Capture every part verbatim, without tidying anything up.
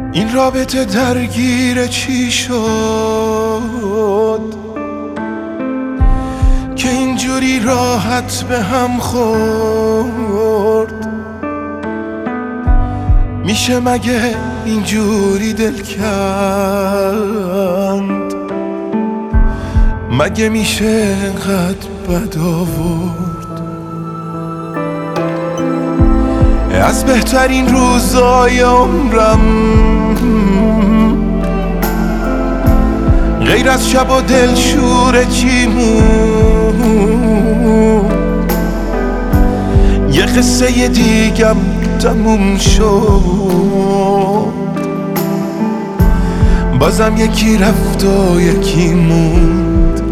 این رابطه درگیر چی شد که اینجوری راحت به هم خورد؟ میشه مگه اینجوری دل کند؟ مگه میشه انقدر بد آورد؟ از بهترین روزای عمرم غیر از شب و دلشور چی موند؟ یه قصه دیگم تموم شد، بازم یکی رفت و یکی موند.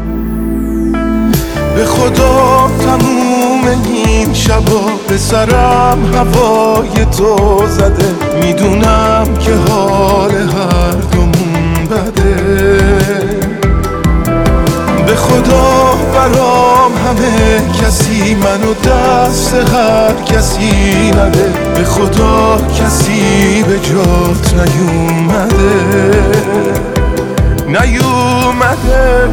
به خدا تموم این شبا به سرم هوای تو زده، میدونم که حال هر دومون بده. به خدا برام همه کسی منو دست هر کسی نده، به خدا کسی به جات نیومده نیومده.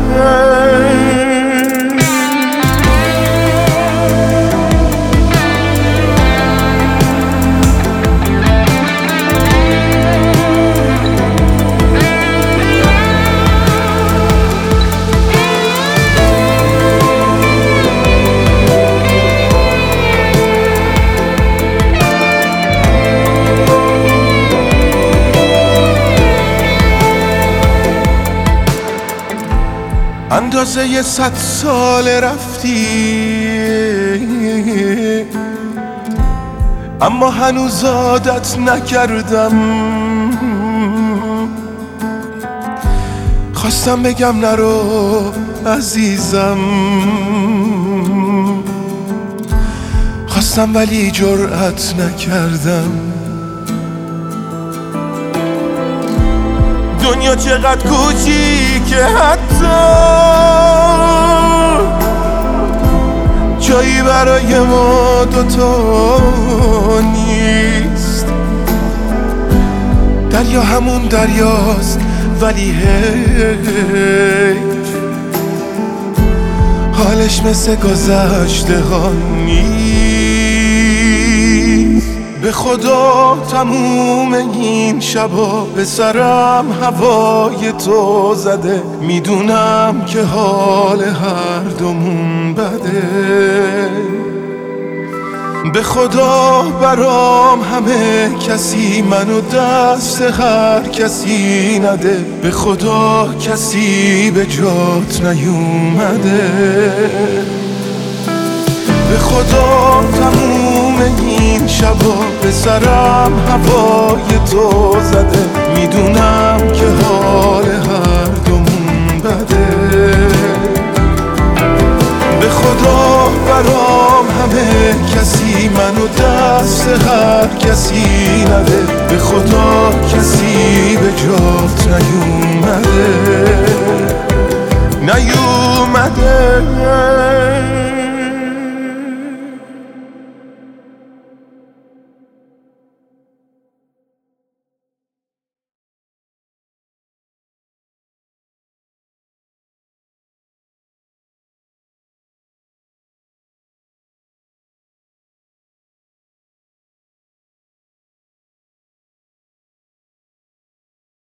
اندازه یه صد سال رفتی، اما هنوز عادت نکردم. خواستم بگم نرو عزیزم، خواستم ولی جرأت نکردم. دنیا چقدر کوچیکه حتی جایی برای ما دوتا نیست. دریا همون دریاست ولی حیف حالش مثل گذشته ها نیست. به خدا تموم این شبا به سرم هوای تو زده، میدونم که حال هر دومون بده. به خدا برام همه کسی منو دست هر کسی نده، به خدا کسی به جات نیومده. به خدا تموم این شبا به سرم هوای تو زده، میدونم که حال هر دومون بده. به خدا برام همه کسی منو دست هر کسی نده، به خدا کسی به جات نیومده نیومده.